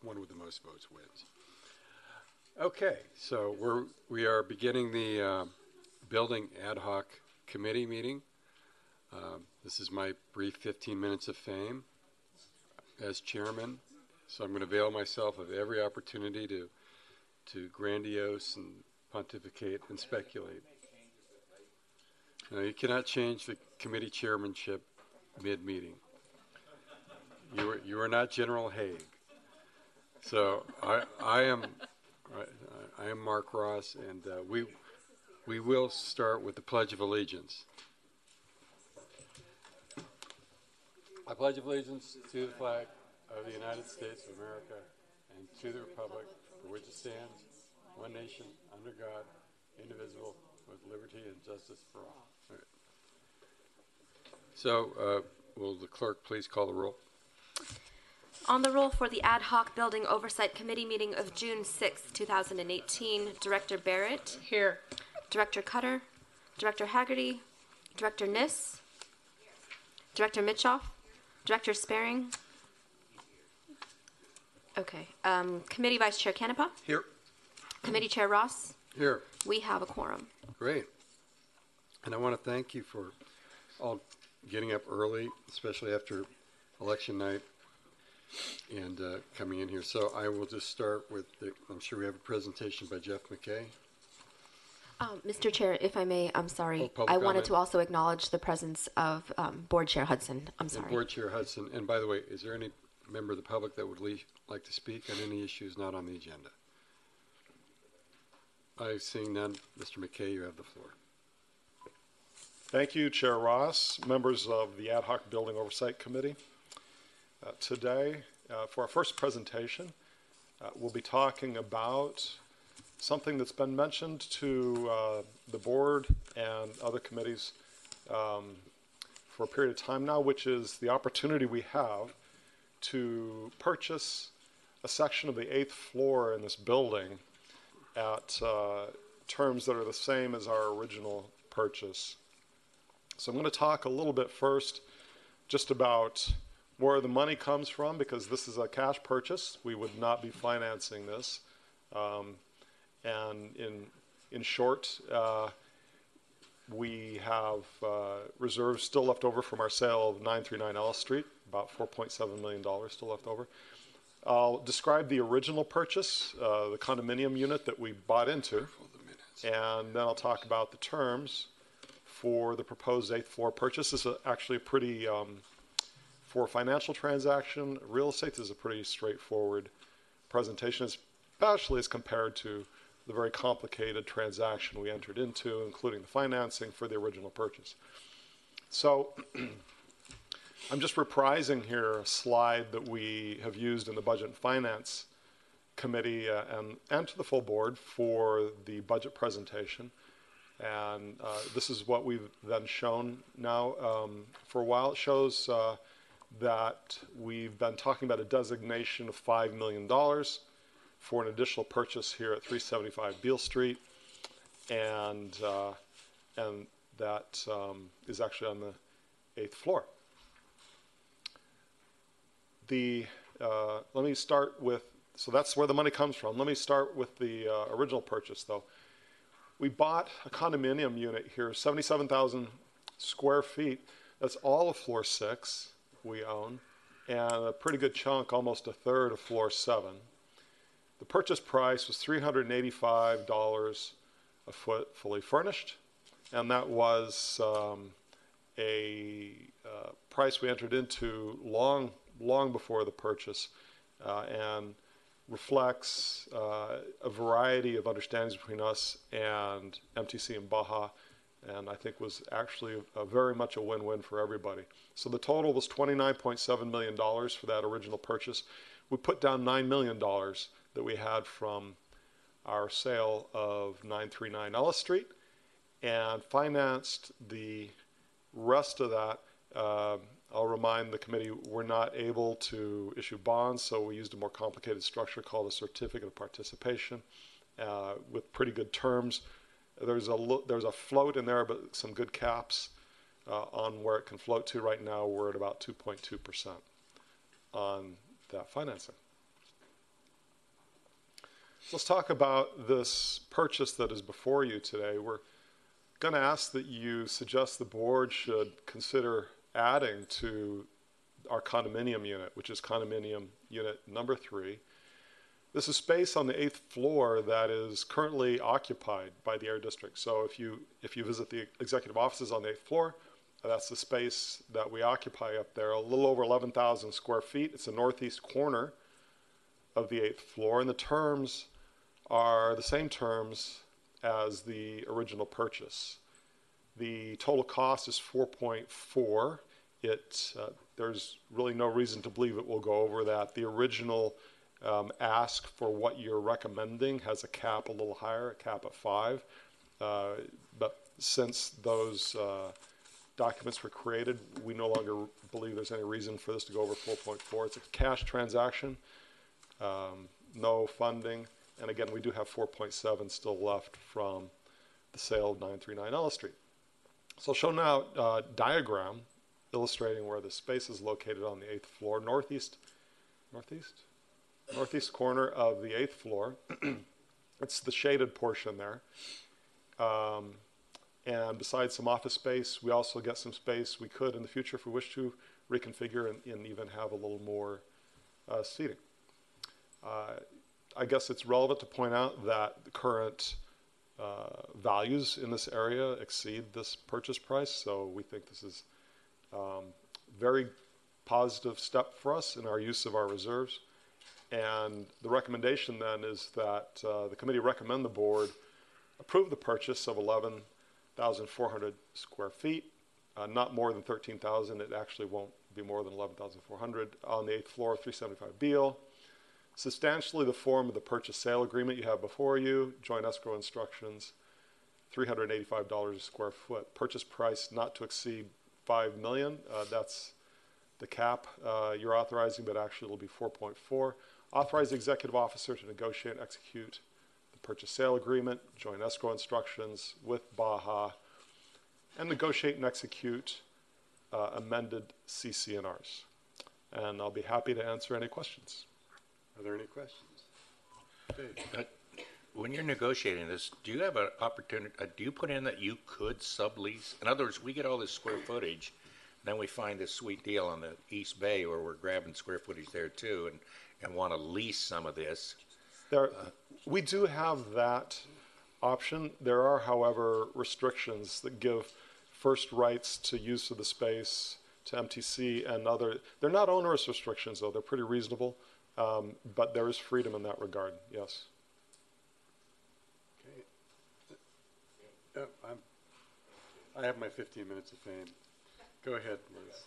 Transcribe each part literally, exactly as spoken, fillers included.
one with the most votes wins. Okay, so we're we are beginning the uh, building ad hoc committee meeting. Uh, this is my brief fifteen minutes of fame as chairman. So I'm going to avail myself of every opportunity to to grandiose and pontificate and speculate. Now, you cannot change the committee chairmanship mid-meeting. You are, you are not General Haig. So I, I am I, I am Mark Ross, and uh, we we will start with the Pledge of Allegiance. I pledge allegiance to the flag of the United States of America and to the republic for which it stands, one nation, under God, indivisible, with liberty and justice for all. All right. So, uh, will the clerk please call the roll? On the roll for the Ad Hoc Building Oversight Committee meeting of June sixth, two thousand eighteen, Director Barrett. Here. Director Cutter. Director Haggerty. Director Niss. Director Mitchoff. Director Sparing. Okay. Um, Committee Vice Chair Canepa. Here. Committee Chair Ross. Here. We have a quorum. Great. And I want to thank you for all getting up early, especially after election night, and uh, coming in here. So I will just start with, the, I'm sure we have a presentation by Jeff McKay. Um, Mister Chair, if I may, I'm sorry. Oh, I wanted comment. to also acknowledge the presence of um, Board Chair Hudson. I'm sorry. And Board Chair Hudson. And by the way, is there any member of the public that would le- like to speak on any issues not on the agenda? I seeing none. Mister McKay, you have the floor. Thank you, Chair Ross, members of the Ad Hoc Building Oversight Committee. Uh, today, uh, for our first presentation, uh, we'll be talking about something that's been mentioned to uh, the board and other committees um, for a period of time now, which is the opportunity we have to purchase a section of the eighth floor in this building at uh, terms that are the same as our original purchase. So I'm going to talk a little bit first just about where the money comes from, because this is a cash purchase. We would not be financing this. Um, and in, in short, uh, we have uh, reserves still left over from our sale of nine thirty-nine Ellis Street, about four point seven million dollars still left over. I'll describe the original purchase, uh, the condominium unit that we bought into, and then I'll talk about the terms for the proposed eighth floor purchase. This is a, actually a pretty, um, for a financial transaction, real estate is a pretty straightforward presentation, especially as compared to the very complicated transaction we entered into, including the financing for the original purchase. So I'm just reprising here a slide that we have used in the Budget and Finance Committee uh, and, and to the full board for the budget presentation. And uh, this is what we've then shown now. Um, for a while, it shows uh, that we've been talking about a designation of five million dollars for an additional purchase here at three seventy-five Beale Street. And, uh, and that um, is actually on the eighth floor. The, uh, let me start with, so that's where the money comes from. Let me start with the uh, original purchase, though. We bought a condominium unit here, seventy-seven thousand square feet. That's all of floor six we own, and a pretty good chunk, almost a third of floor seven. The purchase price was three hundred eighty-five dollars a foot, fully furnished, and that was um, a uh, price we entered into long, long before the purchase, uh, and reflects uh, a variety of understandings between us and M T C and Baja, and I think was actually a, a very much a win-win for everybody. So the total was twenty-nine point seven million dollars for that original purchase. We put down nine million dollars that we had from our sale of nine thirty-nine Ellis Street and financed the rest of that. Uh, I'll remind the committee we're not able to issue bonds, so we used a more complicated structure called a certificate of participation uh, with pretty good terms. There's a, there's a float in there, but some good caps uh, on where it can float to. Right now, we're at about two point two percent on that financing. let's talk about this purchase that is before you today. We're going to ask that you suggest the board should consider adding to our condominium unit, which is condominium unit number three. This is space on the eighth floor that is currently occupied by the Air District. So if you if you visit the executive offices on the eighth floor, that's the space that we occupy up there, a little over eleven thousand square feet. It's the northeast corner of the eighth floor, and the terms are the same terms as the original purchase. The total cost is four point four. It uh, there's really no reason to believe it will go over that. The original um, ask for what you're recommending has a cap a little higher, a cap of five. Uh, but since those uh, documents were created, we no longer believe there's any reason for this to go over four point four. It's a cash transaction, um, no funding, and again, we do have four point seven still left from the sale of nine thirty-nine Ellis Street. So I'll show now a diagram illustrating where the space is located on the eighth floor, northeast, northeast, northeast corner of the eighth floor. It's the shaded portion there. Um, And besides some office space, we also get some space we could in the future, if we wish to, reconfigure and, and even have a little more uh, seating. Uh, I guess it's relevant to point out that the current uh, values in this area exceed this purchase price, so we think this is a um, very positive step for us in our use of our reserves. And the recommendation then is that uh, the committee recommend the board approve the purchase of eleven thousand four hundred square feet, uh, not more than thirteen thousand. It actually won't be more than eleven thousand four hundred on the eighth floor, three seventy-five Beale. Substantially the form of the purchase sale agreement you have before you, joint escrow instructions, three hundred eighty-five dollars a square foot. Purchase price not to exceed five million dollars. Uh, that's the cap uh, you're authorizing, but actually it'll be four point four. Authorize the executive officer to negotiate and execute purchase sale agreement, joint escrow instructions with Baja, and negotiate and execute uh, amended C C N Rs. And I'll be happy to answer any questions. Are there any questions? Dave? Uh, When you're negotiating this, do you have an opportunity, uh, do you put in that you could sublease? In other words, we get all this square footage, then we find this sweet deal on the East Bay where we're grabbing square footage there too and, and want to lease some of this. There, we do have that option. There are, however, restrictions that give first rights to use of the space to M T C and other. They're not onerous restrictions, though. They're pretty reasonable, um, but there is freedom in that regard, yes. Okay. Oh, I'm, I have my fifteen minutes of fame. Go ahead, Liz.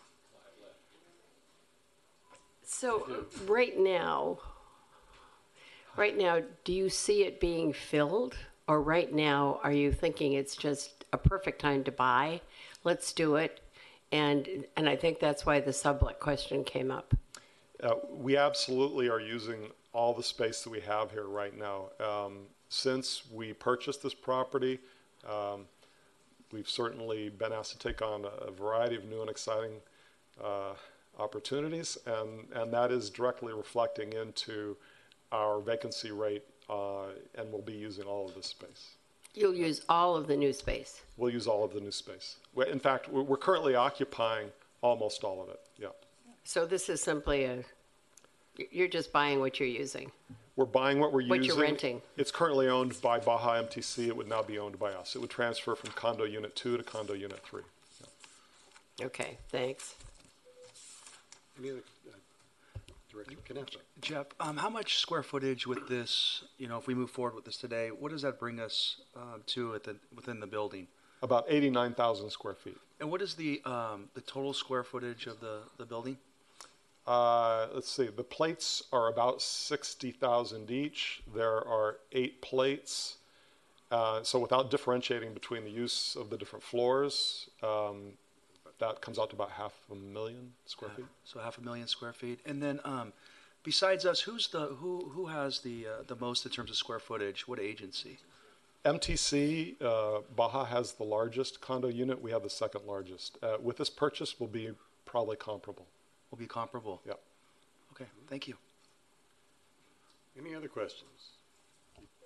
So right now, right now, do you see it being filled? Or right now, are you thinking it's just a perfect time to buy? Let's do it. And and I think that's why the sublet question came up. Uh, we absolutely are using all the space that we have here right now. Um, since we purchased this property, um, we've certainly been asked to take on a, a variety of new and exciting uh, opportunities, and, and that is directly reflecting into our vacancy rate, uh, and we'll be using all of this space. You'll use all of the new space. We'll use all of the new space. We're- In fact, we're we're currently occupying almost all of it, yeah. So this is simply a, you're just buying what you're using. We're buying what we're What using. you're renting. It's currently owned by Baja M T C. It would now be owned by us. It would transfer from condo unit two to condo unit three. Okay, thanks. Any other, uh, Director Canepa? Jeff, um, how much square footage with this, you know, if we move forward with this today, what does that bring us uh, to at the, within the building? About eighty-nine thousand square feet. And what is the um, the total square footage of the, the building? Uh, let's see, the plates are about sixty thousand each. There are eight plates. Uh, so without differentiating between the use of the different floors, um, that comes out to about half a million square feet. So half a million square feet. And then um, besides us, who's the who who has the uh, the most in terms of square footage? What agency? M T C, uh, Baja has the largest condo unit. We have the second largest. Uh, with this purchase, will be probably comparable. Will be comparable. Yeah. Okay, thank you. Any other questions?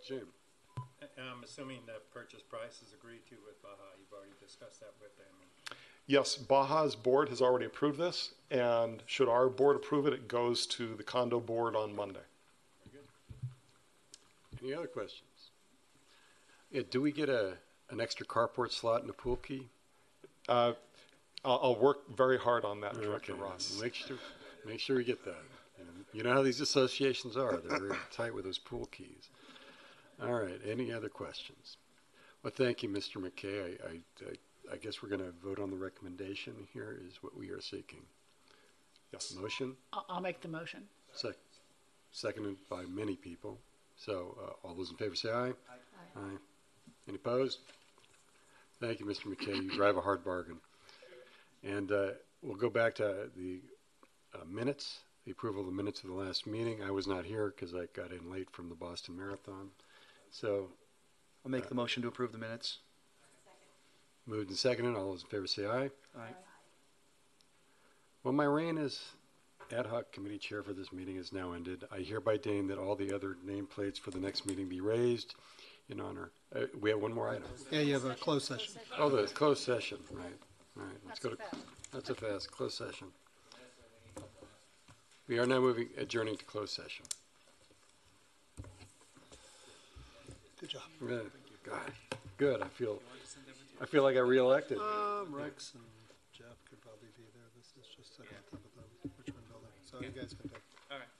Jim? I'm assuming the purchase price is agreed to with Baja. You've already discussed that with them. Yes, Baja's board has already approved this, and should our board approve it, it goes to the condo board on Monday. Any other questions? Yeah, do we get a, an extra carport slot and a pool key? Uh, I'll, I'll work very hard on that, Director Okay, Ross. Make sure, make sure we get that. And you know how these associations are. They're very tight with those pool keys. All right, any other questions? Well, thank you, Mister McKay. I, I, I, I guess we're going to vote on the recommendation here is what we are seeking. Yes. Motion? I'll, I'll make the motion. Sec- seconded by many people. So uh, all those in favor say aye. Aye. Aye. Any opposed? Thank you, Mister McKay. You drive a hard bargain. And uh, we'll go back to the uh, minutes, the approval of the minutes of the last meeting. I was not here because I got in late from the Boston Marathon. So I'll make the motion to approve the minutes. moved and seconded. All those in favor say aye. Aye. Well, my reign as ad hoc committee chair for this meeting is now ended. I hereby deign that all the other nameplates for the next meeting be raised in honor. Uh, we have one more item. Yeah, you have a closed session. Oh, the closed session, right. All right, let's go to, that's a fast, closed session. We are now moving, adjourning to closed session. Good job. Good, God, good, I feel, I feel like I reelected. Um, Rex and Jeff could probably be there. This is just sitting on top of the Richmond building, so you guys can take. All right.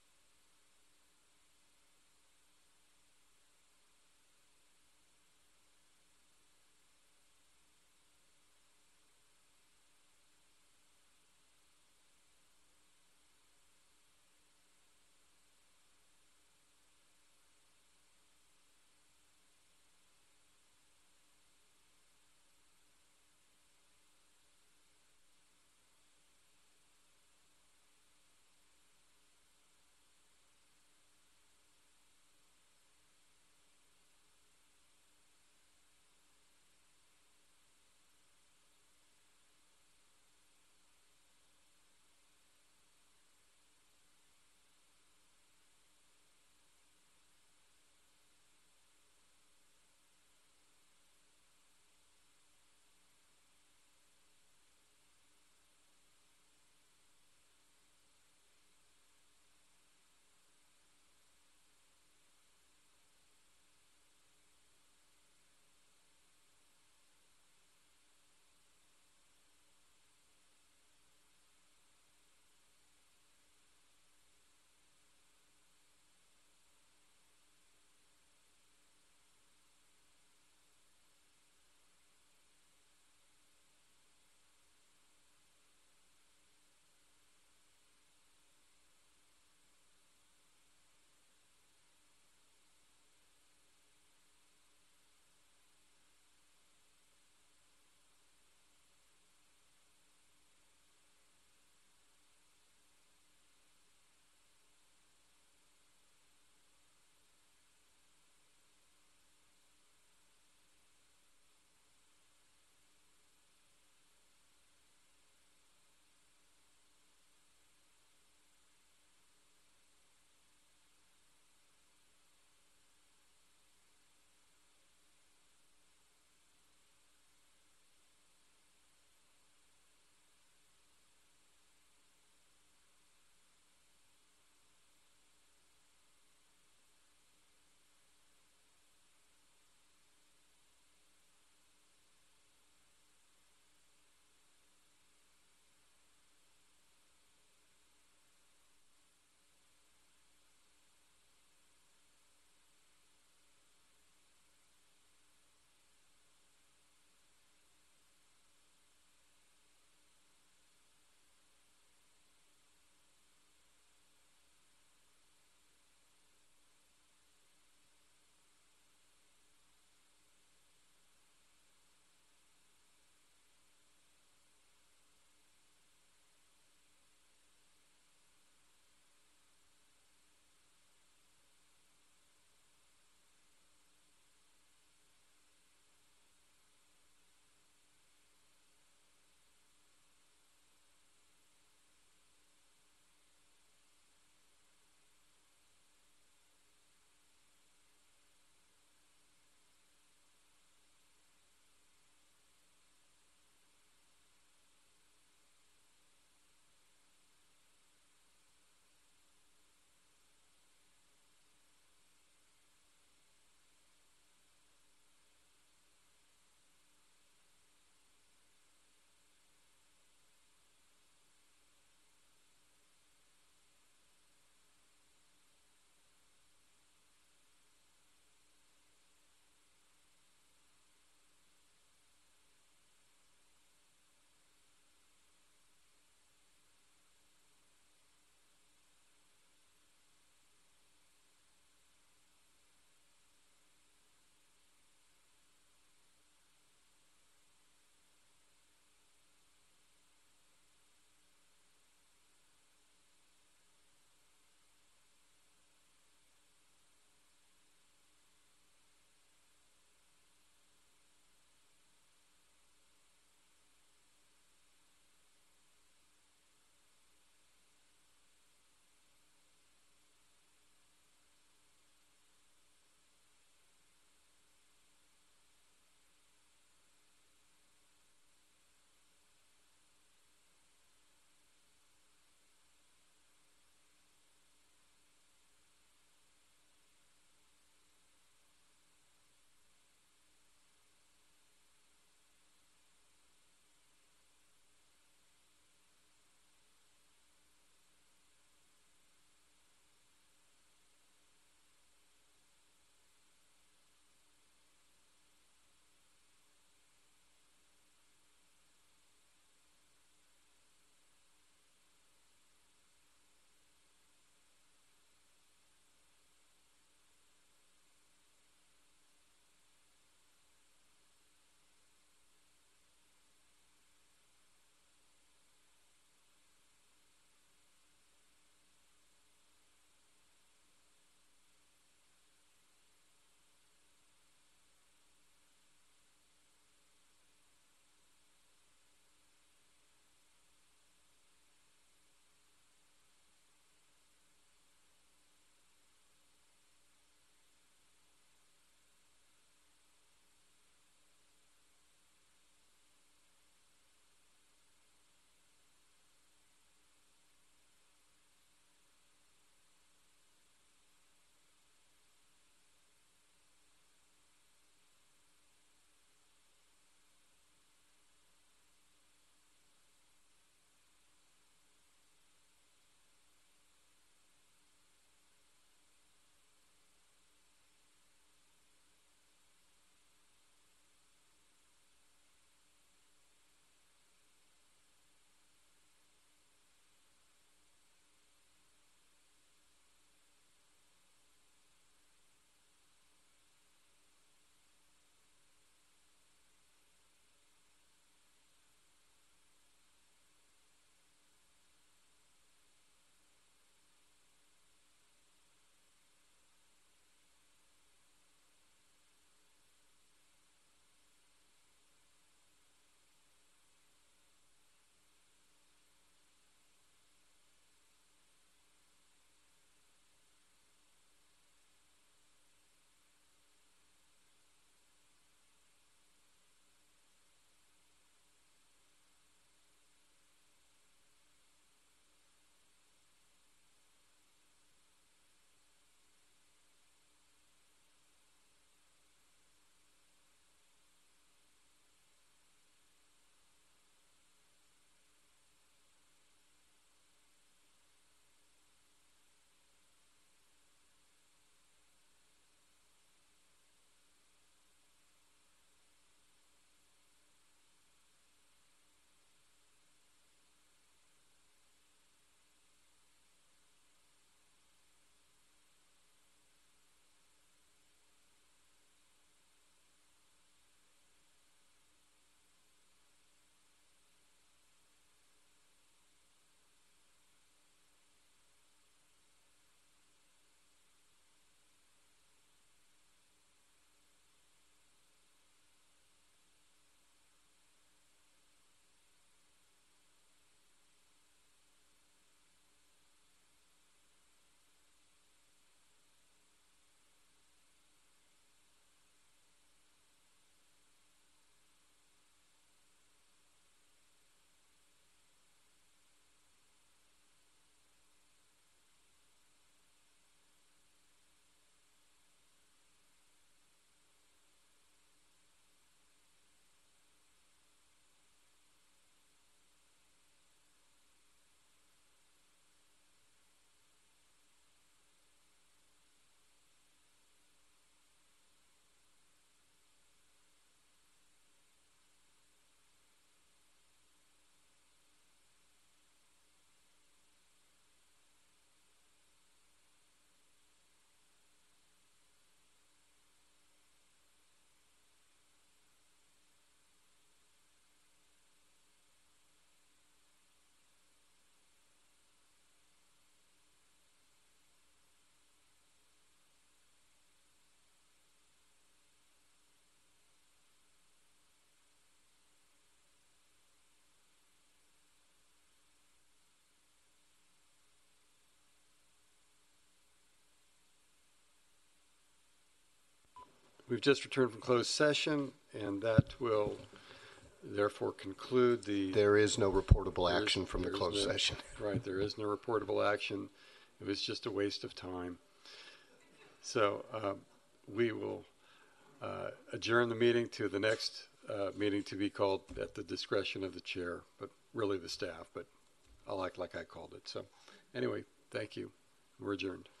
we've just returned from closed session, and that will therefore conclude the. There is no reportable there is- action from the there is closed no- session. Right, there is no reportable action. It was just a waste of time. So um, we will uh, adjourn the meeting to the next uh, meeting to be called at the discretion of the chair, but really the staff, but I'll act like I called it. So anyway, thank you. We're adjourned.